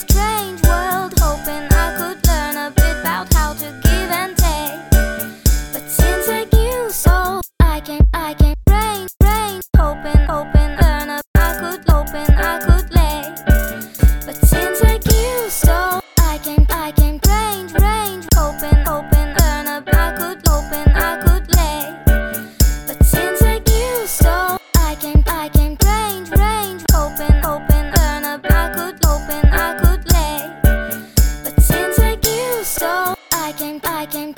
strange world, hoping I could learn a bit about how to give and take. But since I knew so, I can rain, hoping, learn a I could lay. But since I knew so, I can range, hoping, learn a I could lay. But since I knew so, I can range, hoping, learn a I could lay. But since I knew so, I can